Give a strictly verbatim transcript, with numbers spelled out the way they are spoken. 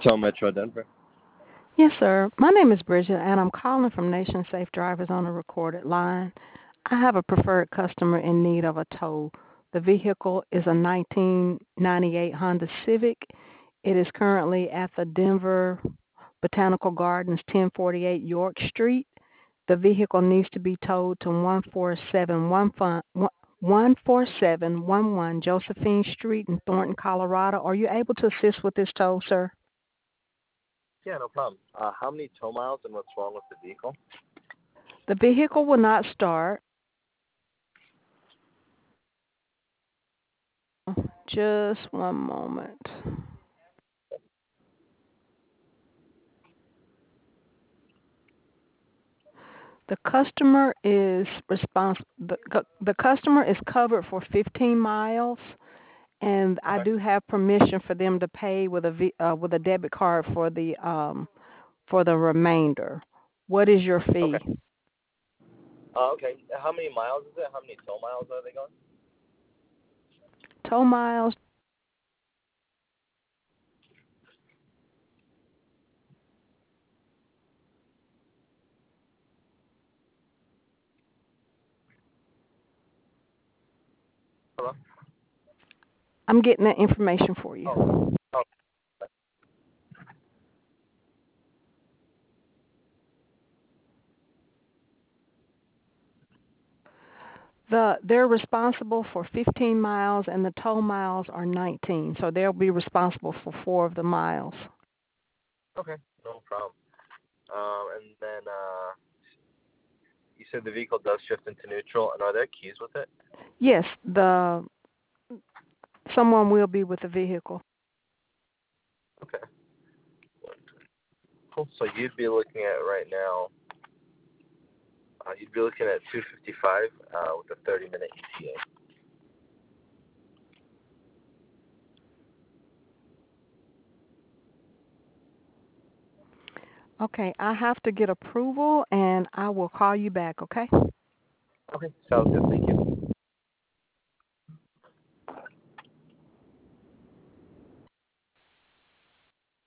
Tow Metro Denver. Yes, sir. My name is Bridget, and I'm calling from Nation Safe Drivers on a recorded line. I have a preferred customer in need of a tow. The vehicle is a nineteen ninety-eight Honda Civic. It is currently at the Denver Botanical Gardens, ten forty-eight York Street. The vehicle needs to be towed to one four seven one one four seven one one Josephine Street in Thornton, Colorado. Are you able to assist with this tow, sir? Yeah, no problem. Uh, how many tow miles and what's wrong with the vehicle? The vehicle will not start. Just one moment. The customer is responsible. The, the customer is covered for fifteen miles, and I Okay. do have permission for them to pay with a v, uh, with a debit card for the um for the remainder. What is your fee? Okay. Uh, okay. How many miles is it? How many tow miles are they going? Tow miles. Hello? I'm getting that information for you. Oh. Oh. The they're responsible for fifteen miles, and the tow miles are nineteen. So they'll be responsible for four of the miles. Okay. No problem. Um, and then uh, you said the vehicle does shift into neutral, and are there keys with it? Yes, the someone will be with the vehicle. Okay. Cool. So you'd be looking at right now. Uh, you'd be looking at two fifty-five uh, with a thirty minute E T A. Okay, I have to get approval, and I will call you back, okay? Okay. Sounds good. Thank you.